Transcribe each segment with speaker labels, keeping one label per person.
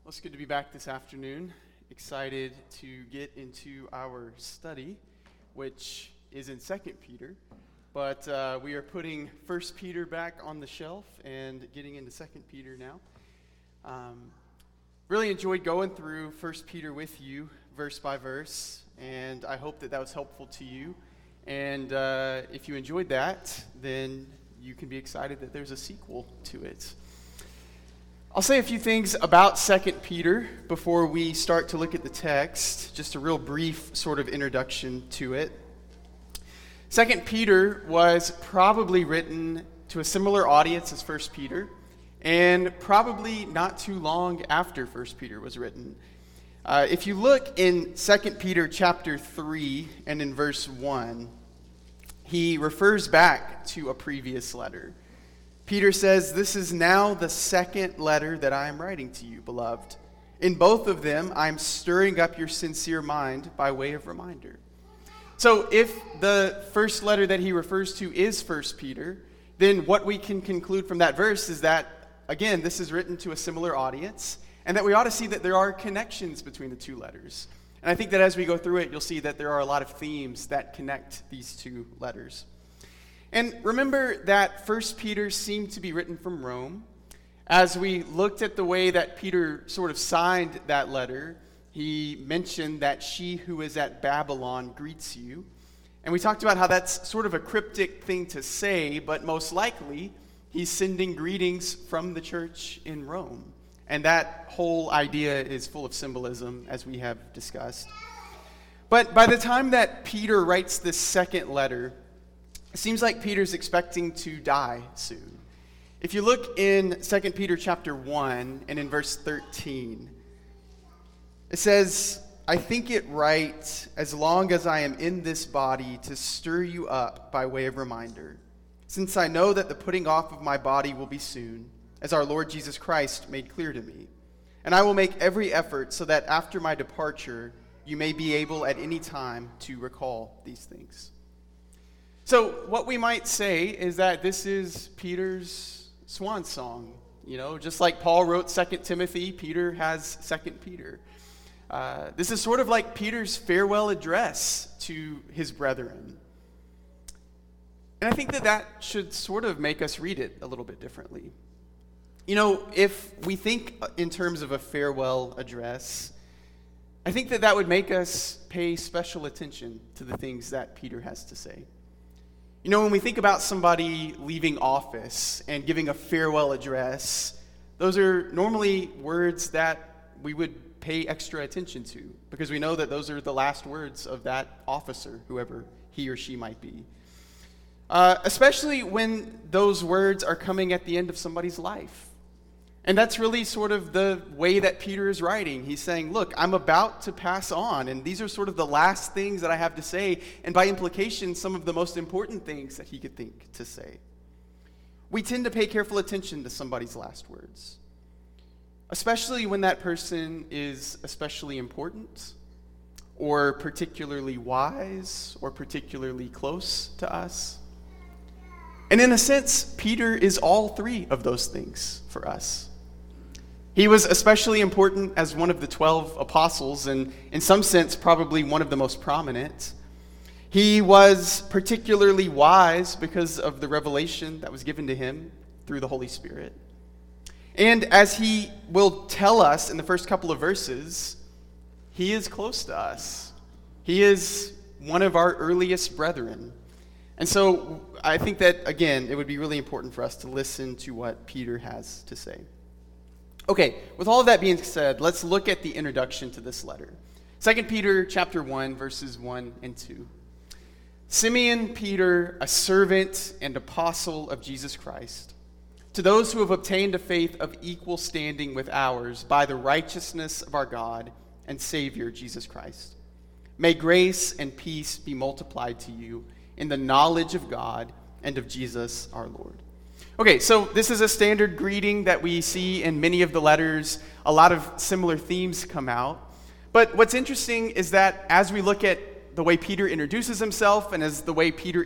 Speaker 1: Well, it's good to be back this afternoon. Excited to get into our study, which is in 2 Peter. But we are putting 1 Peter back on the shelf and getting into 2 Peter now. Really enjoyed going through 1 Peter with you, verse by verse, and I hope that was helpful to you. And if you enjoyed that, then you can be excited that there's a sequel to it. I'll say a few things about 2 Peter before we start to look at the text, just a real brief sort of introduction to it. 2 Peter was probably written to a similar audience as 1 Peter, and probably not too long after 1 Peter was written. If you look in 2 Peter chapter 3 and in verse 1, he refers back to a previous letter. Peter says, "This is now the second letter that I am writing to you, beloved. In both of them, I am stirring up your sincere mind by way of reminder." So if the first letter that he refers to is 1 Peter, then what we can conclude from that verse is that, again, this is written to a similar audience, and that we ought to see that there are connections between the two letters. And I think that as we go through it, you'll see that there are a lot of themes that connect these two letters. And remember that 1 Peter seemed to be written from Rome. As we looked at the way that Peter sort of signed that letter, he mentioned that she who is at Babylon greets you. And we talked about how that's sort of a cryptic thing to say, but most likely he's sending greetings from the church in Rome. And that whole idea is full of symbolism, as we have discussed. But by the time that Peter writes this second letter, it seems like Peter's expecting to die soon. If you look in 2 Peter chapter 1 and in verse 13, it says, "I think it right, as long as I am in this body, to stir you up by way of reminder, since I know that the putting off of my body will be soon, as our Lord Jesus Christ made clear to me. And I will make every effort so that after my departure, you may be able at any time to recall these things." So what we might say is that this is Peter's swan song. Just like Paul wrote 2 Timothy, Peter has 2 Peter. This is sort of like Peter's farewell address to his brethren. And I think that should sort of make us read it a little bit differently. If we think in terms of a farewell address, I think that would make us pay special attention to the things that Peter has to say. When we think about somebody leaving office and giving a farewell address, those are normally words that we would pay extra attention to because we know that those are the last words of that officer, whoever he or she might be. Especially when those words are coming at the end of somebody's life. And that's really sort of the way that Peter is writing. He's saying, look, I'm about to pass on, and these are sort of the last things that I have to say, and by implication, some of the most important things that he could think to say. We tend to pay careful attention to somebody's last words, especially when that person is especially important, or particularly wise, or particularly close to us. And in a sense, Peter is all three of those things for us. He was especially important as one of the 12 apostles, and in some sense, probably one of the most prominent. He was particularly wise because of the revelation that was given to him through the Holy Spirit. And as he will tell us in the first couple of verses, he is close to us. He is one of our earliest brethren. And so I think that, again, it would be really important for us to listen to what Peter has to say. Okay, with all of that being said, let's look at the introduction to this letter. 2 Peter chapter 1, verses 1 and 2. "Simeon Peter, a servant and apostle of Jesus Christ, to those who have obtained a faith of equal standing with ours by the righteousness of our God and Savior Jesus Christ. May grace and peace be multiplied to you in the knowledge of God and of Jesus our Lord." Okay, so this is a standard greeting that we see in many of the letters. A lot of similar themes come out. But what's interesting is that as we look at the way Peter introduces himself and as the way Peter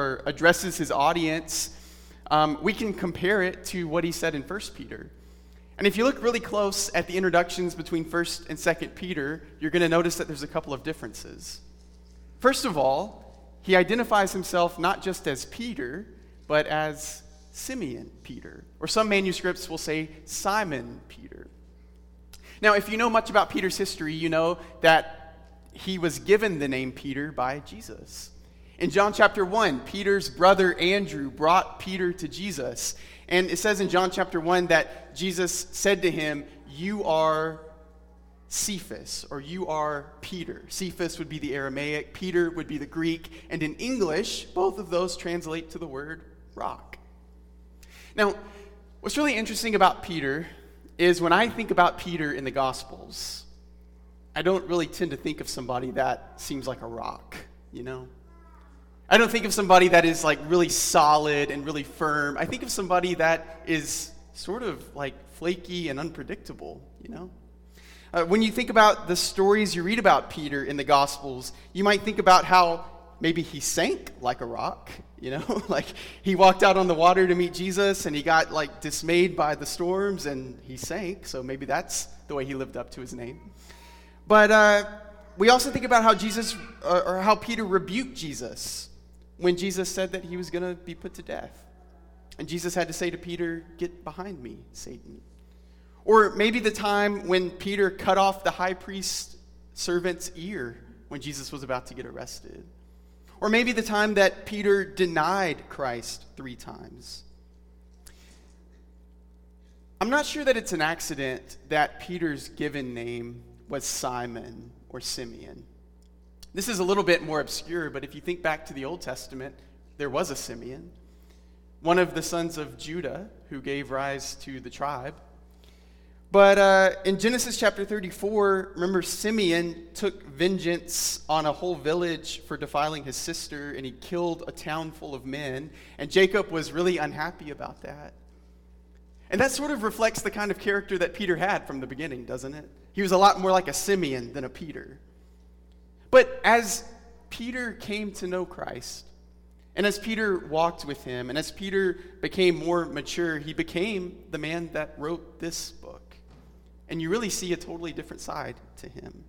Speaker 1: addresses his audience, we can compare it to what he said in 1 Peter. And if you look really close at the introductions between 1st and 2nd Peter, you're going to notice that there's a couple of differences. First of all, he identifies himself not just as Peter, but as Simeon Peter, or some manuscripts will say Simon Peter. Now, if you know much about Peter's history, you know that he was given the name Peter by Jesus. In John chapter 1, Peter's brother Andrew brought Peter to Jesus. And it says in John chapter 1 that Jesus said to him, "You are Cephas," or "you are Peter." Cephas would be the Aramaic, Peter would be the Greek, and in English, both of those translate to the word rock. Now, what's really interesting about Peter is when I think about Peter in the Gospels, I don't really tend to think of somebody that seems like a rock, you know? I don't think of somebody that is like really solid and really firm. I think of somebody that is sort of like flaky and unpredictable, you know? When you think about the stories you read about Peter in the Gospels, you might think about how maybe he sank like a rock, you know? Like he walked out on the water to meet Jesus and he got like dismayed by the storms and he sank. So maybe that's the way he lived up to his name. But we also think about how Jesus, or how Peter rebuked Jesus when Jesus said that he was going to be put to death. And Jesus had to say to Peter, "Get behind me, Satan." Or maybe the time when Peter cut off the high priest's servant's ear when Jesus was about to get arrested. Or maybe the time that Peter denied Christ 3 times. I'm not sure that it's an accident that Peter's given name was Simon or Simeon. This is a little bit more obscure, but if you think back to the Old Testament, there was a Simeon, one of the sons of Judah who gave rise to the tribe. But in Genesis chapter 34, remember Simeon took vengeance on a whole village for defiling his sister, and he killed a town full of men, and Jacob was really unhappy about that. And that sort of reflects the kind of character that Peter had from the beginning, doesn't it? He was a lot more like a Simeon than a Peter. But as Peter came to know Christ, and as Peter walked with him, and as Peter became more mature, he became the man that wrote this book. And you really see a totally different side to him.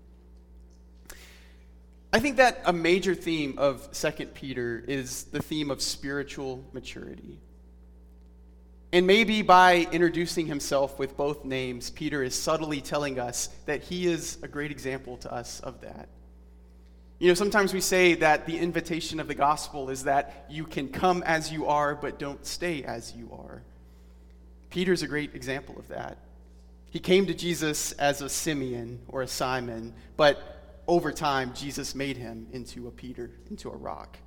Speaker 1: I think that a major theme of 2 Peter is the theme of spiritual maturity. And maybe by introducing himself with both names, Peter is subtly telling us that he is a great example to us of that. You know, sometimes we say that the invitation of the gospel is that you can come as you are, but don't stay as you are. Peter's a great example of that. He came to Jesus as a Simeon or a Simon, but over time, Jesus made him into a Peter, into a rock.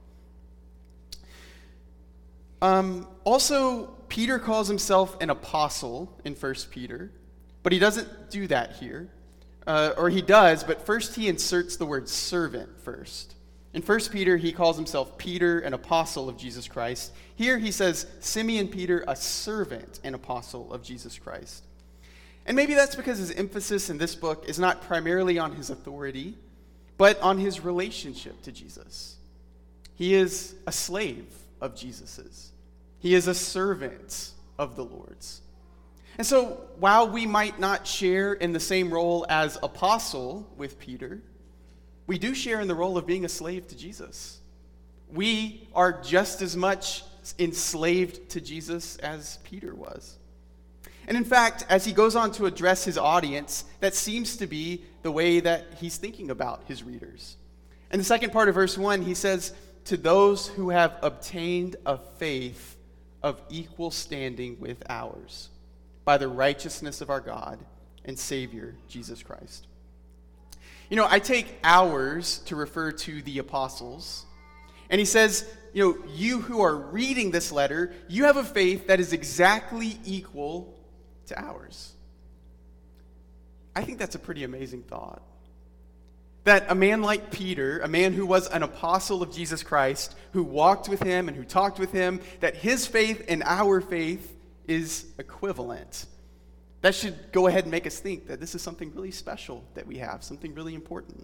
Speaker 1: Also, Peter calls himself an apostle in 1 Peter, but he doesn't do that here. Or he does, but first he inserts the word servant first. In 1 Peter, he calls himself Peter, an apostle of Jesus Christ. Here he says, Simeon Peter, a servant and apostle of Jesus Christ. And maybe that's because his emphasis in this book is not primarily on his authority, but on his relationship to Jesus. He is a slave of Jesus's. He is a servant of the Lord's. And so while we might not share in the same role as apostle with Peter, we do share in the role of being a slave to Jesus. We are just as much enslaved to Jesus as Peter was. And in fact, as he goes on to address his audience, that seems to be the way that he's thinking about his readers. In the second part of verse 1, he says, "To those who have obtained a faith of equal standing with ours, by the righteousness of our God and Savior, Jesus Christ." You know, I take ours to refer to the apostles. And he says, you who are reading this letter, you have a faith that is exactly equal to ours. I think that's a pretty amazing thought. That a man like Peter, a man who was an apostle of Jesus Christ, who walked with him and who talked with him, that his faith and our faith is equivalent. That should go ahead and make us think that this is something really special that we have, something really important.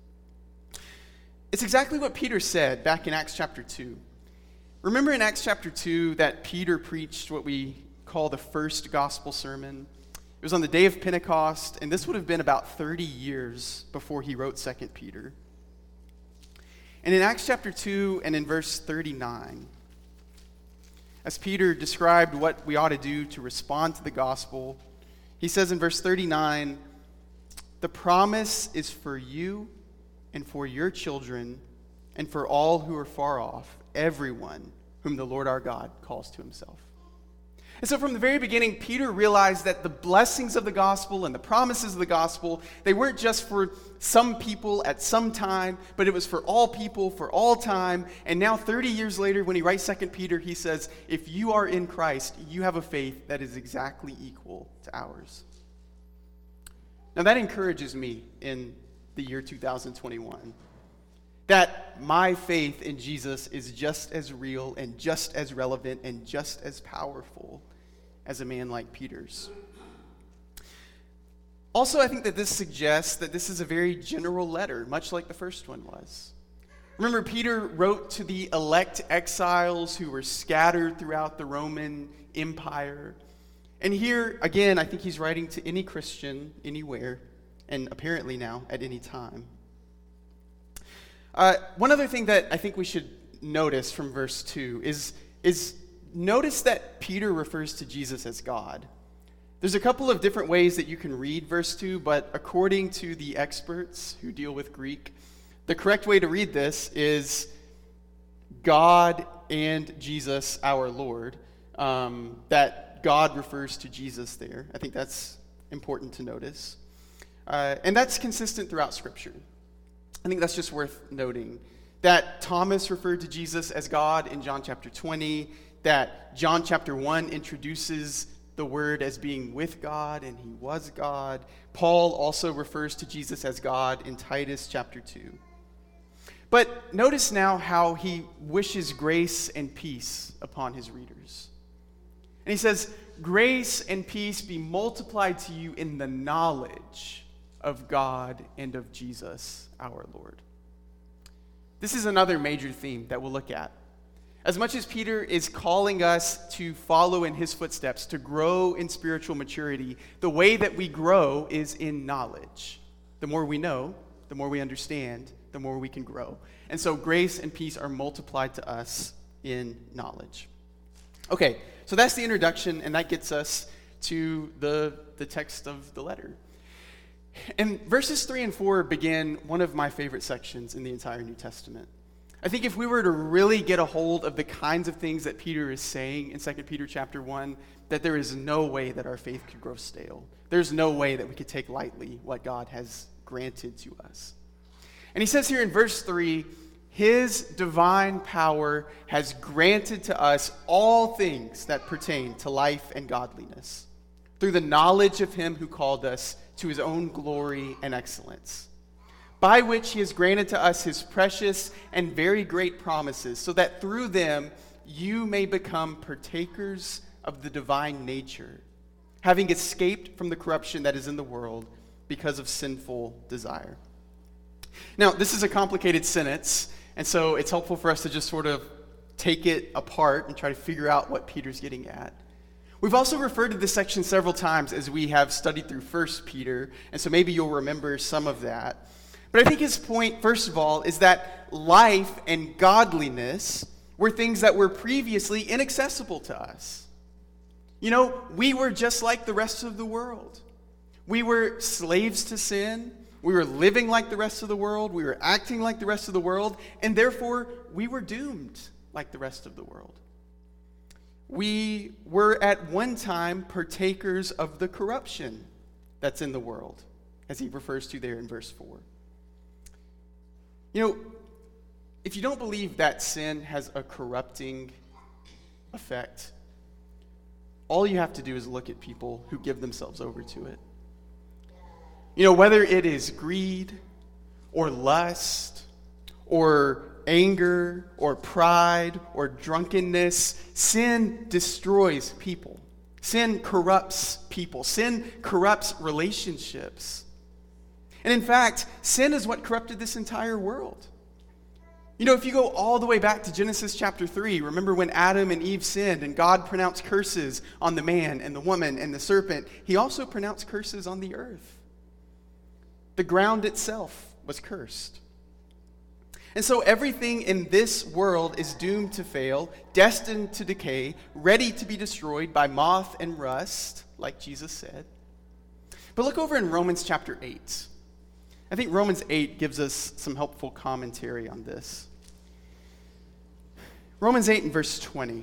Speaker 1: It's exactly what Peter said back in Acts chapter 2. Remember in Acts chapter 2 that Peter preached what we call the first gospel sermon? It was on the day of Pentecost, and this would have been about 30 years before he wrote 2 Peter. And in Acts chapter 2 and in verse 39, as Peter described what we ought to do to respond to the gospel, he says in verse 39, "The promise is for you and for your children and for all who are far off, everyone whom the Lord our God calls to himself." And so from the very beginning, Peter realized that the blessings of the gospel and the promises of the gospel, they weren't just for some people at some time, but it was for all people, for all time. And now 30 years later, when he writes 2 Peter, he says, if you are in Christ, you have a faith that is exactly equal to ours. Now that encourages me in the year 2021. That my faith in Jesus is just as real and just as relevant and just as powerful as a man like Peter's. Also, I think that this suggests that this is a very general letter, much like the first one was. Remember, Peter wrote to the elect exiles who were scattered throughout the Roman Empire. And here, again, I think he's writing to any Christian, anywhere, and apparently now at any time. One other thing that I think we should notice from verse 2 is notice that Peter refers to Jesus as God. There's a couple of different ways that you can read verse 2, but according to the experts who deal with Greek, the correct way to read this is God and Jesus our Lord. That God refers to Jesus there. I think that's important to notice. And that's consistent throughout Scripture. I think that's just worth noting. That Thomas referred to Jesus as God in John chapter 20, that John chapter 1 introduces the Word as being with God, and he was God. Paul also refers to Jesus as God in Titus chapter 2. But notice now how he wishes grace and peace upon his readers. And he says, "Grace and peace be multiplied to you in the knowledge of God and of Jesus our Lord." This is another major theme that we'll look at. As much as Peter is calling us to follow in his footsteps, to grow in spiritual maturity, the way that we grow is in knowledge. The more we know, the more we understand, the more we can grow. And so grace and peace are multiplied to us in knowledge. Okay, so that's the introduction, and that gets us to the text of the letter. And verses 3 and 4 begin one of my favorite sections in the entire New Testament. I think if we were to really get a hold of the kinds of things that Peter is saying in 2 Peter chapter 1, that there is no way that our faith could grow stale. There's no way that we could take lightly what God has granted to us. And he says here in verse 3, his divine power has granted to us all things that pertain to life and godliness, through the knowledge of him who called us to his own glory and excellence, by which he has granted to us his precious and very great promises, so that through them you may become partakers of the divine nature, having escaped from the corruption that is in the world because of sinful desire. Now, this is a complicated sentence, and so it's helpful for us to just sort of take it apart and try to figure out what Peter's getting at. We've also referred to this section several times as we have studied through 1 Peter, and so maybe you'll remember some of that. But I think his point, first of all, is that life and godliness were things that were previously inaccessible to us. You know, we were just like the rest of the world. We were slaves to sin. We were living like the rest of the world. We were acting like the rest of the world. And therefore, we were doomed like the rest of the world. We were at one time partakers of the corruption that's in the world, as he refers to there in verse 4. You know, if you don't believe that sin has a corrupting effect, all you have to do is look at people who give themselves over to it. You know, whether it is greed or lust or anger or pride or drunkenness, sin destroys people. Sin corrupts people. Sin corrupts relationships. And in fact, sin is what corrupted this entire world. You know, if you go all the way back to Genesis chapter 3, remember when Adam and Eve sinned and God pronounced curses on the man and the woman and the serpent, he also pronounced curses on the earth. The ground itself was cursed. And so everything in this world is doomed to fail, destined to decay, ready to be destroyed by moth and rust, like Jesus said. But look over in Romans chapter 8. I think Romans 8 gives us some helpful commentary on this. Romans 8 and verse 20.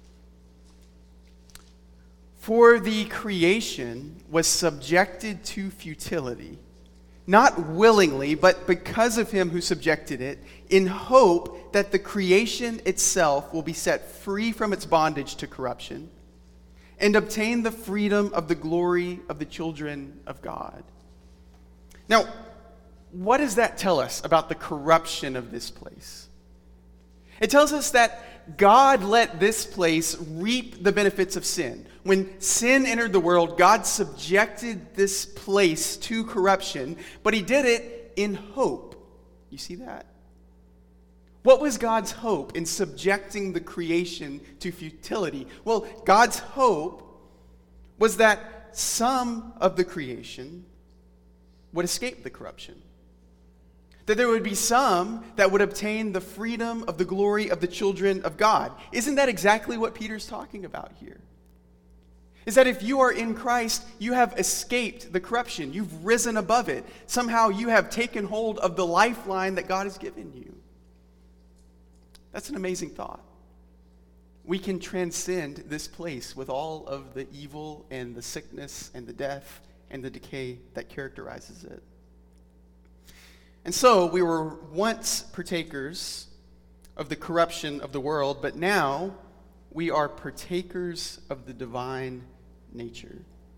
Speaker 1: For the creation was subjected to futility, not willingly, but because of him who subjected it, in hope that the creation itself will be set free from its bondage to corruption and obtain the freedom of the glory of the children of God. Now, what does that tell us about the corruption of this place? It tells us that God let this place reap the benefits of sin. When sin entered the world, God subjected this place to corruption, but he did it in hope. You see that? What was God's hope in subjecting the creation to futility? Well, God's hope was that some of the creation would escape the corruption. That there would be some that would obtain the freedom of the glory of the children of God. Isn't that exactly what Peter's talking about here? Is that if you are in Christ, you have escaped the corruption. You've risen above it. Somehow you have taken hold of the lifeline that God has given you. That's an amazing thought. We can transcend this place with all of the evil and the sickness and the death and the decay that characterizes it. And so we were once partakers of the corruption of the world, but now we are partakers of the divine nature.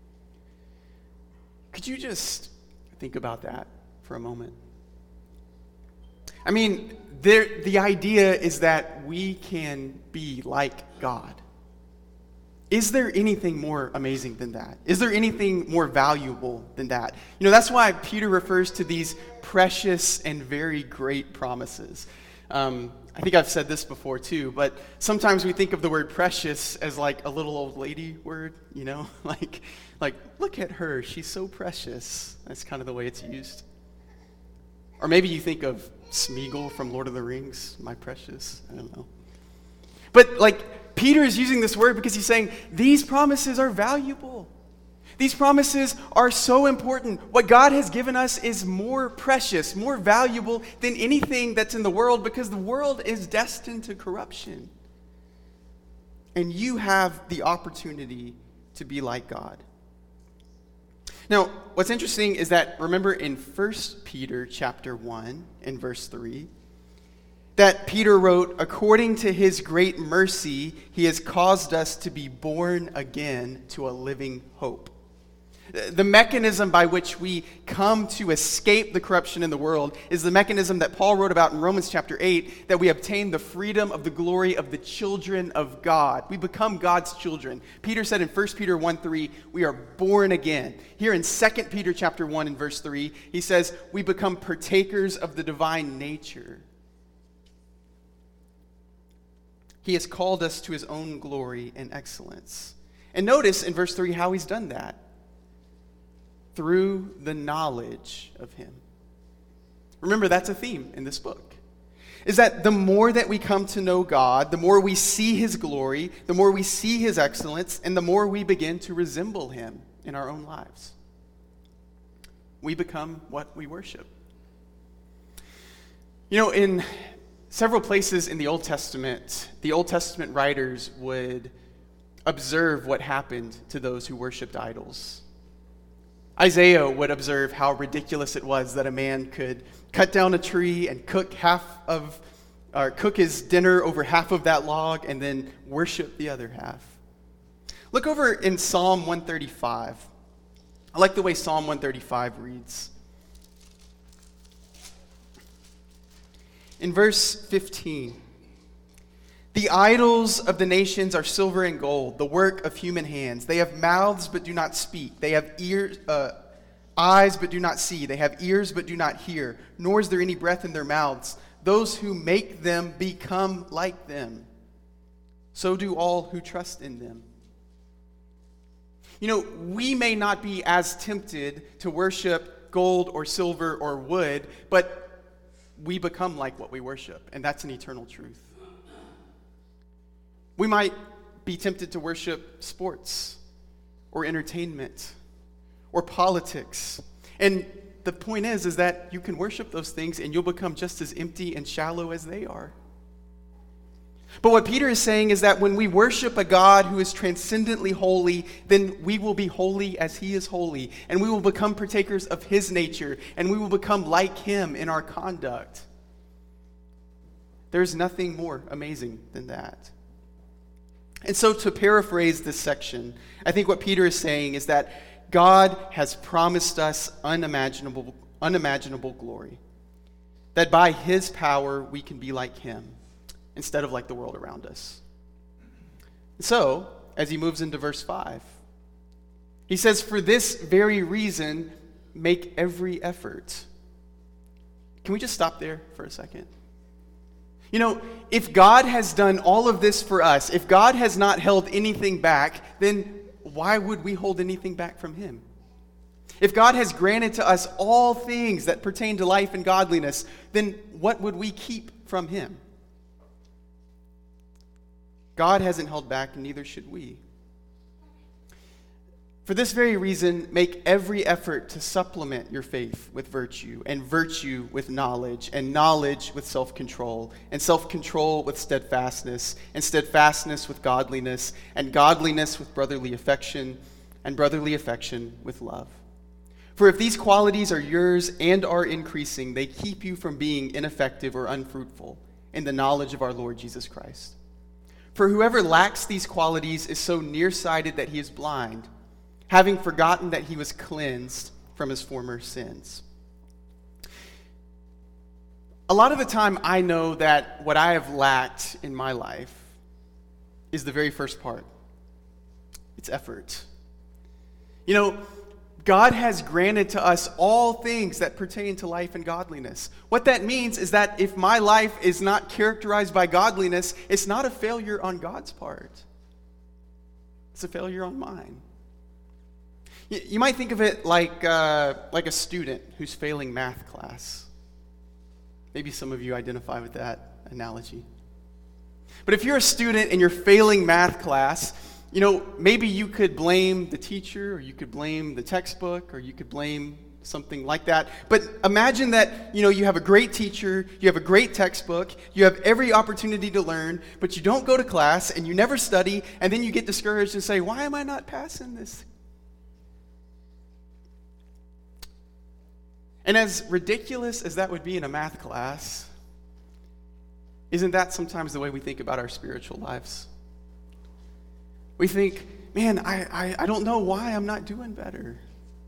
Speaker 1: Could you just think about that for a moment? I mean, the idea is that we can be like God. Is there anything more amazing than that? Is there anything more valuable than that? You know, that's why Peter refers to these precious and very great promises. I think I've said this before too, but sometimes we think of the word precious as like a little old lady word, you know? like look at her, she's so precious. That's kind of the way it's used. Or maybe you think of Smeagol from Lord of the Rings, my precious, I don't know. But like Peter is using this word because he's saying these promises are valuable. These promises are so important. What God has given us is more precious, more valuable than anything that's in the world because the world is destined to corruption. And you have the opportunity to be like God. Now, what's interesting is that, remember in 1 Peter chapter 1 and verse 3, that Peter wrote, according to his great mercy, he has caused us to be born again to a living hope. The mechanism by which we come to escape the corruption in the world is the mechanism that Paul wrote about in Romans chapter 8, that we obtain the freedom of the glory of the children of God. We become God's children. Peter said in 1 Peter 1:3, we are born again. Here in 2 Peter chapter 1 and verse 3, he says, we become partakers of the divine nature. He has called us to his own glory and excellence. And notice in verse 3 how he's done that. Through the knowledge of him. Remember, that's a theme in this book. Is that the more that we come to know God, the more we see his glory, the more we see his excellence, and the more we begin to resemble him in our own lives. We become what we worship. You know, in several places in the Old Testament writers would observe what happened to those who worshiped idols. Isaiah would observe how ridiculous it was that a man could cut down a tree and cook his dinner over half of that log and then worship the other half. Look over in Psalm 135. I like the way Psalm 135 reads. In verse 15, the idols of the nations are silver and gold, the work of human hands. They have mouths but do not speak. They have eyes but do not see. They have ears but do not hear. Nor is there any breath in their mouths. those who make them become like them. So do all who trust in them. You know, we may not be as tempted to worship gold or silver or wood, but we become like what we worship, and that's an eternal truth. We might be tempted to worship sports or entertainment or politics. And the point is that you can worship those things and you'll become just as empty and shallow as they are. But what Peter is saying is that when we worship a God who is transcendently holy, then we will be holy as he is holy, and we will become partakers of his nature, and we will become like him in our conduct. There's nothing more amazing than that. And so to paraphrase this section, I think what Peter is saying is that God has promised us unimaginable glory, that by his power we can be like him, instead of like the world around us. So, as he moves into verse 5, he says, for this very reason, make every effort. Can we just stop there for a second? You know, if God has done all of this for us, if God has not held anything back, then why would we hold anything back from him? If God has granted to us all things that pertain to life and godliness, then what would we keep from him? God hasn't held back, and neither should we. For this very reason, make every effort to supplement your faith with virtue, and virtue with knowledge, and knowledge with self-control, and self-control with steadfastness, and steadfastness with godliness, and godliness with brotherly affection, and brotherly affection with love. For if these qualities are yours and are increasing, they keep you from being ineffective or unfruitful in the knowledge of our Lord Jesus Christ. For whoever lacks these qualities is so nearsighted that he is blind, having forgotten that he was cleansed from his former sins. A lot of the time I know that what I have lacked in my life is the very first part. It's effort. You know, God has granted to us all things that pertain to life and godliness. What that means is that if my life is not characterized by godliness, it's not a failure on God's part. It's a failure on mine. You might think of it like a student who's failing math class. Maybe some of you identify with that analogy. But if you're a student and you're failing math class, you know, maybe you could blame the teacher, or you could blame the textbook, or you could blame something like that. But imagine that, you know, you have a great teacher, you have a great textbook, you have every opportunity to learn, but you don't go to class and you never study, and then you get discouraged and say, why am I not passing this? And as ridiculous as that would be in a math class, isn't that sometimes the way we think about our spiritual lives? We think, man, I don't know why I'm not doing better.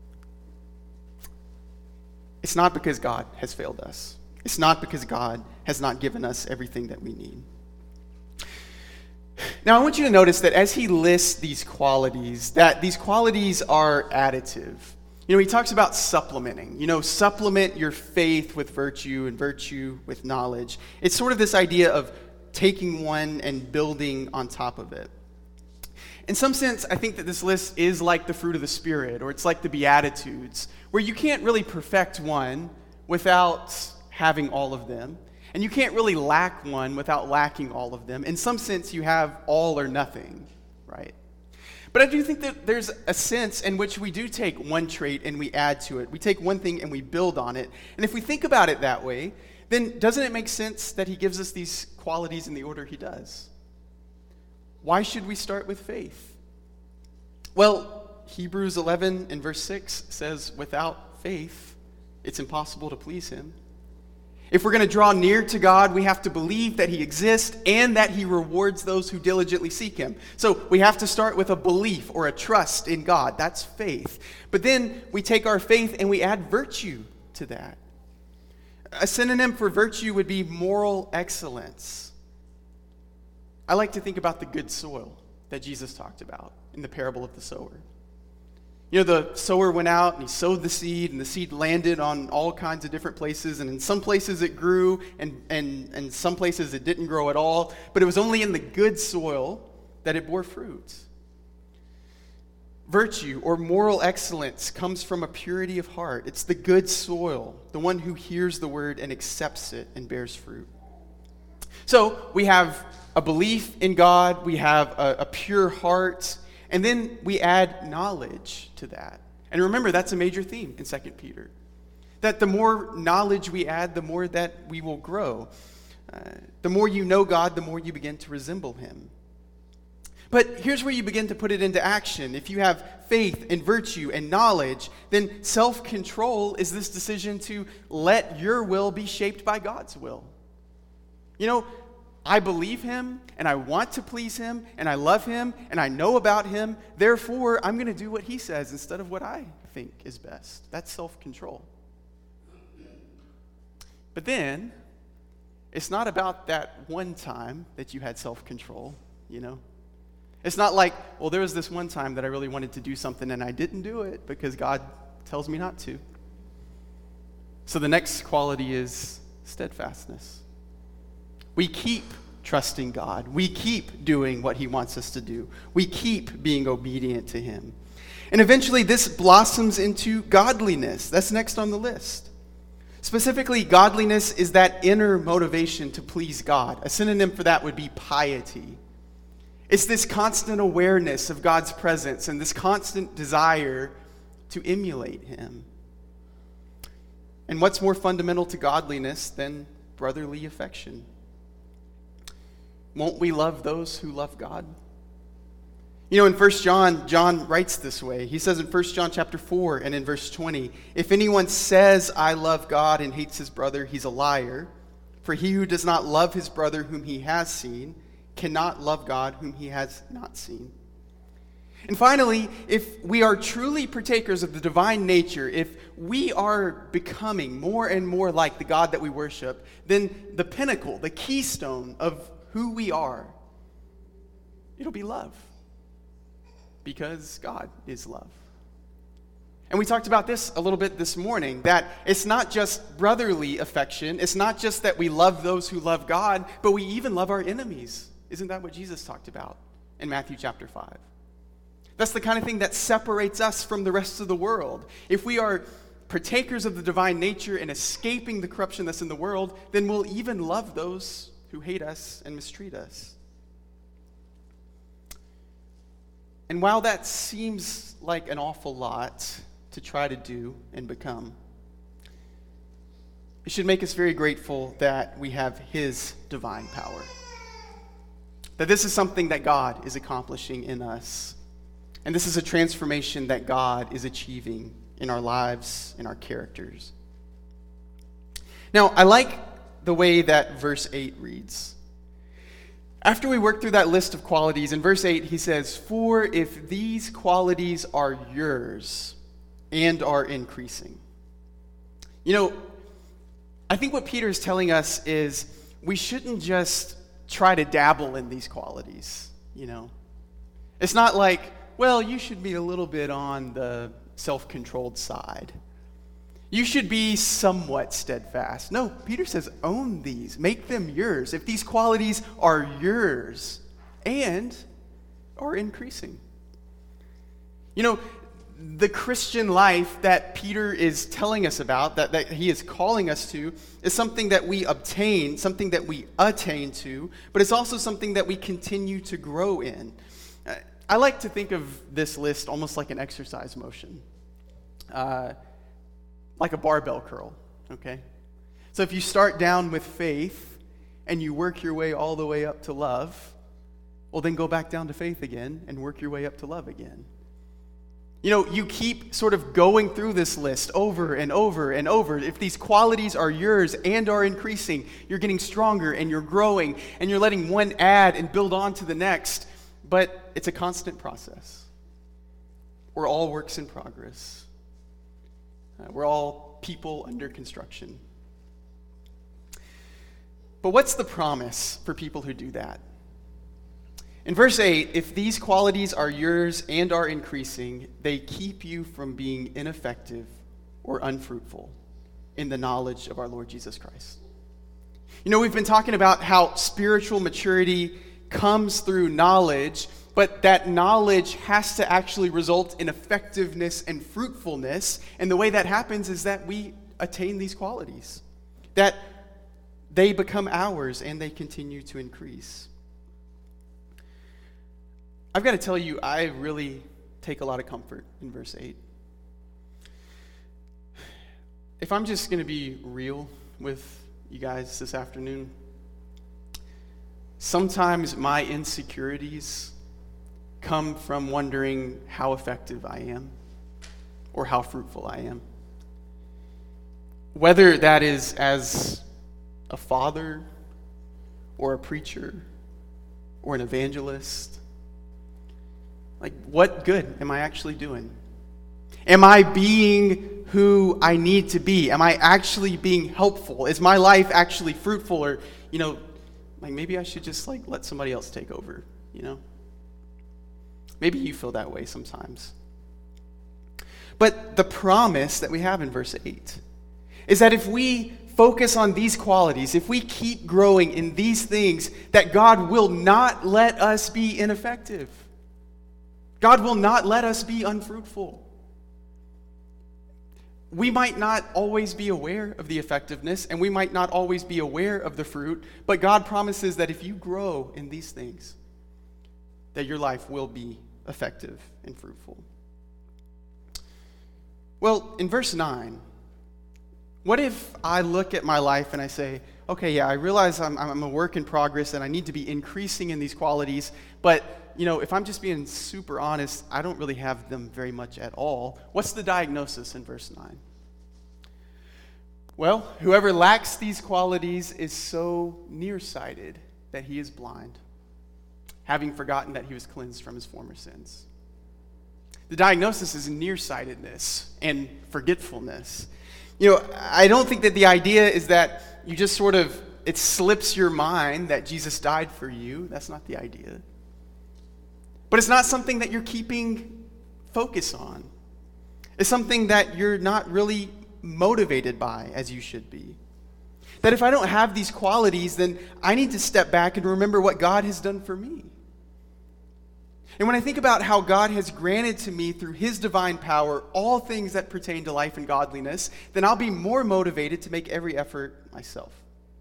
Speaker 1: It's not because God has failed us. It's not because God has not given us everything that we need. Now, I want you to notice that as he lists these qualities, that these qualities are additive. You know, he talks about supplementing. You know, supplement your faith with virtue and virtue with knowledge. It's sort of this idea of taking one and building on top of it. In some sense, I think that this list is like the fruit of the Spirit, or it's like the Beatitudes, where you can't really perfect one without having all of them, and you can't really lack one without lacking all of them. In some sense, you have all or nothing, right? But I do think that there's a sense in which we do take one trait and we add to it. We take one thing and we build on it. And if we think about it that way, then doesn't it make sense that he gives us these qualities in the order he does? Why should we start with faith? Well, Hebrews 11 and verse 6 says, without faith, it's impossible to please him. If we're going to draw near to God, we have to believe that he exists and that he rewards those who diligently seek him. So we have to start with a belief or a trust in God. That's faith. But then we take our faith and we add virtue to that. A synonym for virtue would be moral excellence. I like to think about the good soil that Jesus talked about in the parable of the sower. You know, the sower went out and he sowed the seed, and the seed landed on all kinds of different places, and in some places it grew, and some places it didn't grow at all, but it was only in the good soil that it bore fruit. Virtue or moral excellence comes from a purity of heart. It's the good soil, the one who hears the word and accepts it and bears fruit. So we have a belief in God, we have a pure heart, and then we add knowledge to that. And remember, that's a major theme in 2 Peter. That the more knowledge we add, the more that we will grow. The more you know God, the more you begin to resemble him. But here's where you begin to put it into action. If you have faith and virtue and knowledge, then self-control is this decision to let your will be shaped by God's will. You know, I believe him, and I want to please him, and I love him, and I know about him. Therefore, I'm going to do what he says instead of what I think is best. That's self-control. But then, it's not about that one time that you had self-control, you know. It's not like, well, there was this one time that I really wanted to do something and I didn't do it because God tells me not to. So the next quality is steadfastness. We keep trusting God. We keep doing what he wants us to do. We keep being obedient to him. And eventually this blossoms into godliness. That's next on the list. Specifically, godliness is that inner motivation to please God. A synonym for that would be piety. It's this constant awareness of God's presence and this constant desire to emulate him. And what's more fundamental to godliness than brotherly affection? Won't we love those who love God? You know, in 1 John, John writes this way. He says in 1 John chapter 4 and in verse 20, if anyone says, I love God and hates his brother, he's a liar. For he who does not love his brother whom he has seen cannot love God whom he has not seen. And finally, if we are truly partakers of the divine nature, if we are becoming more and more like the God that we worship, then the pinnacle, the keystone of who we are, it'll be love. Because God is love. And we talked about this a little bit this morning, that it's not just brotherly affection, it's not just that we love those who love God, but we even love our enemies. Isn't that what Jesus talked about in Matthew chapter 5? That's the kind of thing that separates us from the rest of the world. If we are partakers of the divine nature and escaping the corruption that's in the world, then we'll even love those who hate us and mistreat us. And while that seems like an awful lot to try to do and become, it should make us very grateful that we have his divine power. That this is something that God is accomplishing in us. And this is a transformation that God is achieving in our lives, in our characters. Now, I like the way that verse 8 reads. After we work through that list of qualities, in verse 8 he says, for if these qualities are yours and are increasing. You know, I think what Peter is telling us is we shouldn't just try to dabble in these qualities, you know. It's not like, well, you should be a little bit on the self-controlled side. You should be somewhat steadfast. No, Peter says, own these. Make them yours. If these qualities are yours and are increasing. You know, the Christian life that Peter is telling us about, that he is calling us to, is something that we obtain, something that we attain to, but it's also something that we continue to grow in. I like to think of this list almost like an exercise motion. Like a barbell curl, okay? So if you start down with faith and you work your way all the way up to love, well, then go back down to faith again and work your way up to love again. You know, you keep sort of going through this list over and over and over. If these qualities are yours and are increasing, you're getting stronger and you're growing and you're letting one add and build on to the next. But it's a constant process. We're all works in progress. We're all people under construction. But what's the promise for people who do that? In verse 8, if these qualities are yours and are increasing, they keep you from being ineffective or unfruitful in the knowledge of our Lord Jesus Christ. You know, we've been talking about how spiritual maturity comes through knowledge, but that knowledge has to actually result in effectiveness and fruitfulness. And the way that happens is that we attain these qualities, that they become ours and they continue to increase. I've got to tell you, I really take a lot of comfort in verse 8. If I'm just going to be real with you guys this afternoon, sometimes my insecurities come from wondering how effective I am or how fruitful I am. Whether that is as a father or a preacher or an evangelist, like, what good am I actually doing? Am I being who I need to be? Am I actually being helpful? Is my life actually fruitful? Or, like maybe I should just let somebody else take over, Maybe you feel that way sometimes. But the promise that we have in verse 8 is that if we focus on these qualities, if we keep growing in these things, that God will not let us be ineffective. God will not let us be unfruitful. We might not always be aware of the effectiveness, and we might not always be aware of the fruit, but God promises that if you grow in these things, that your life will be effective and fruitful. Well, in verse 9, what if I look at my life and I say, okay, yeah, I realize I'm a work in progress and I need to be increasing in these qualities, but if I'm just being super honest, I don't really have them very much at all. What's the diagnosis in verse 9? Well, whoever lacks these qualities is so nearsighted that he is blind, having forgotten that he was cleansed from his former sins. The diagnosis is nearsightedness and forgetfulness. I don't think that the idea is that you just it slips your mind that Jesus died for you. That's not the idea. But it's not something that you're keeping focus on. It's something that you're not really motivated by as you should be. That if I don't have these qualities, then I need to step back and remember what God has done for me. And when I think about how God has granted to me through his divine power all things that pertain to life and godliness, then I'll be more motivated to make every effort myself.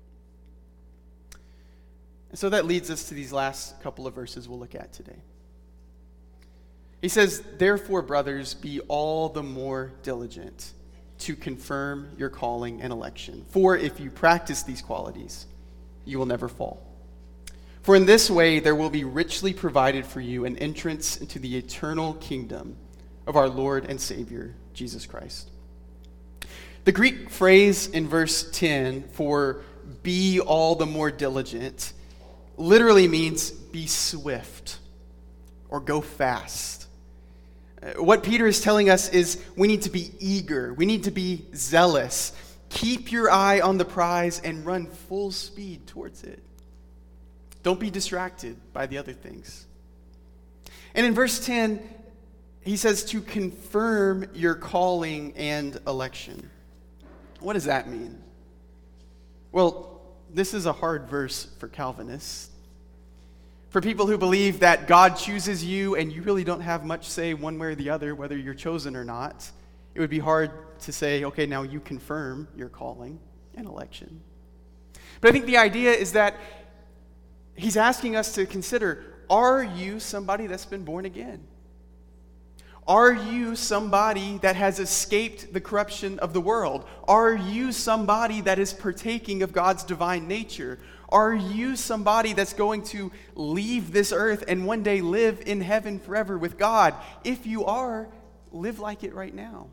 Speaker 1: And so that leads us to these last couple of verses we'll look at today. He says, therefore, brothers, be all the more diligent to confirm your calling and election. For if you practice these qualities, you will never fall. For in this way there will be richly provided for you an entrance into the eternal kingdom of our Lord and Savior, Jesus Christ. The Greek phrase in verse 10 for be all the more diligent literally means be swift or go fast. What Peter is telling us is we need to be eager. We need to be zealous. Keep your eye on the prize and run full speed towards it. Don't be distracted by the other things. And in verse 10, he says to confirm your calling and election. What does that mean? Well, this is a hard verse for Calvinists. For people who believe that God chooses you and you really don't have much say one way or the other, whether you're chosen or not, it would be hard to say, okay, now you confirm your calling and election. But I think the idea is that he's asking us to consider, are you somebody that's been born again? Are you somebody that has escaped the corruption of the world? Are you somebody that is partaking of God's divine nature? Are you somebody that's going to leave this earth and one day live in heaven forever with God? If you are, live like it right now.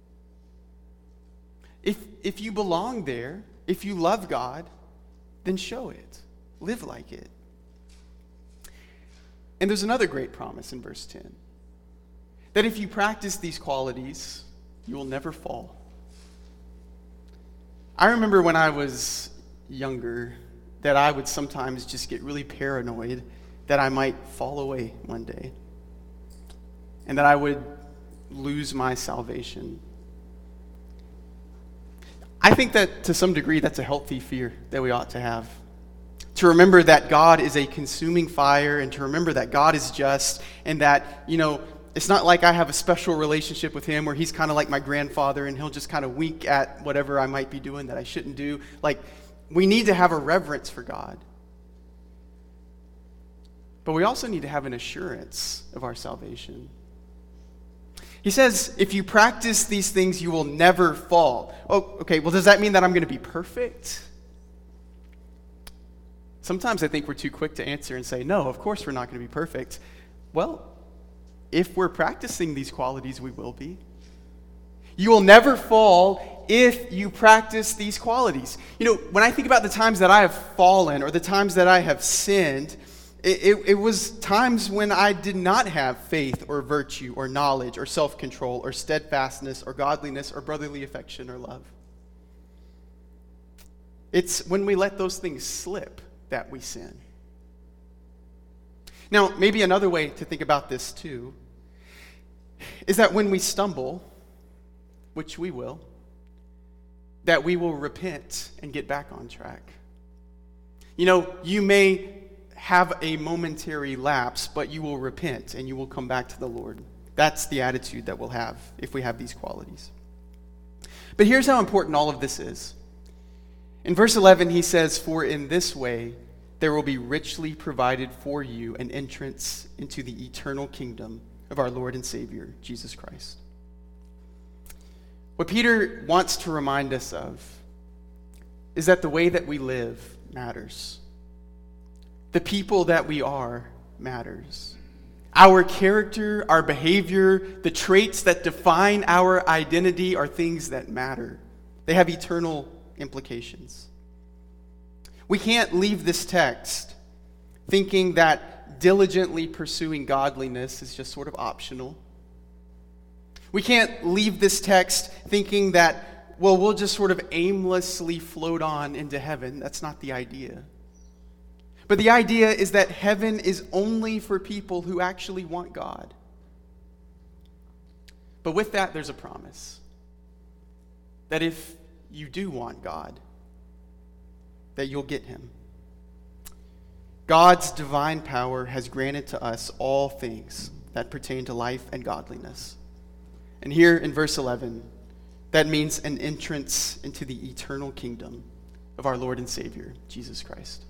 Speaker 1: If you belong there, if you love God, then show it. Live like it. And there's another great promise in verse 10. That if you practice these qualities, you will never fall. I remember when I was younger that I would sometimes just get really paranoid that I might fall away one day and that I would lose my salvation. I think that to some degree that's a healthy fear that we ought to have. To remember that God is a consuming fire, and to remember that God is just, and that, it's not like I have a special relationship with him where he's kind of like my grandfather and he'll just kind of wink at whatever I might be doing that I shouldn't do. Like, we need to have a reverence for God. But we also need to have an assurance of our salvation. He says, if you practice these things, you will never fall. Oh, okay, well, does that mean that I'm going to be perfect? Sometimes I think we're too quick to answer and say, no, of course we're not going to be perfect. Well, if we're practicing these qualities, we will be. You will never fall if you practice these qualities. When I think about the times that I have fallen or the times that I have sinned, it was times when I did not have faith or virtue or knowledge or self-control or steadfastness or godliness or brotherly affection or love. It's when we let those things slip that we sin. Now, maybe another way to think about this too is that when we stumble, which we will, that we will repent and get back on track. You may have a momentary lapse, but you will repent and you will come back to the Lord. That's the attitude that we'll have if we have these qualities. But here's how important all of this is. In verse 11, he says, "For in this way there will be richly provided for you an entrance into the eternal kingdom of our Lord and Savior, Jesus Christ." What Peter wants to remind us of is that the way that we live matters. The people that we are matters. Our character, our behavior, the traits that define our identity are things that matter. They have eternal implications. We can't leave this text thinking that diligently pursuing godliness is just sort of optional. We can't leave this text thinking that, we'll just sort of aimlessly float on into heaven. That's not the idea. But the idea is that heaven is only for people who actually want God. But with that, there's a promise that if you do want God, that you'll get him. God's divine power has granted to us all things that pertain to life and godliness. And here in verse 11, that means an entrance into the eternal kingdom of our Lord and Savior, Jesus Christ.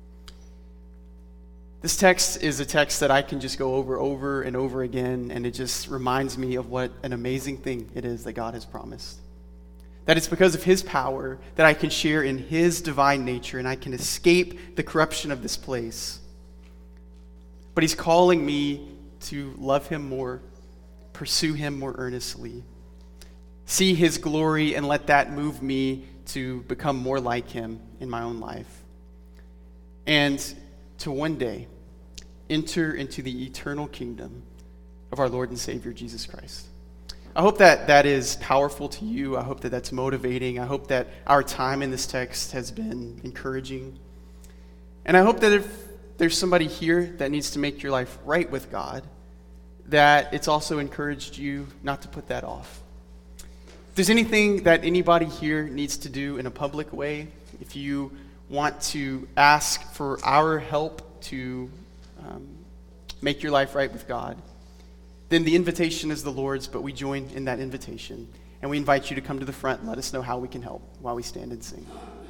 Speaker 1: This text is a text that I can just go over and over again, and it just reminds me of what an amazing thing it is that God has promised. That it's because of his power that I can share in his divine nature and I can escape the corruption of this place. But he's calling me to love him more, pursue him more earnestly, see his glory, and let that move me to become more like him in my own life. And to one day enter into the eternal kingdom of our Lord and Savior, Jesus Christ. I hope that that is powerful to you. I hope that that's motivating. I hope that our time in this text has been encouraging. And I hope that if there's somebody here that needs to make your life right with God, that it's also encouraged you not to put that off. If there's anything that anybody here needs to do in a public way, if you want to ask for our help to make your life right with God, then the invitation is the Lord's, but we join in that invitation. And we invite you to come to the front and let us know how we can help while we stand and sing.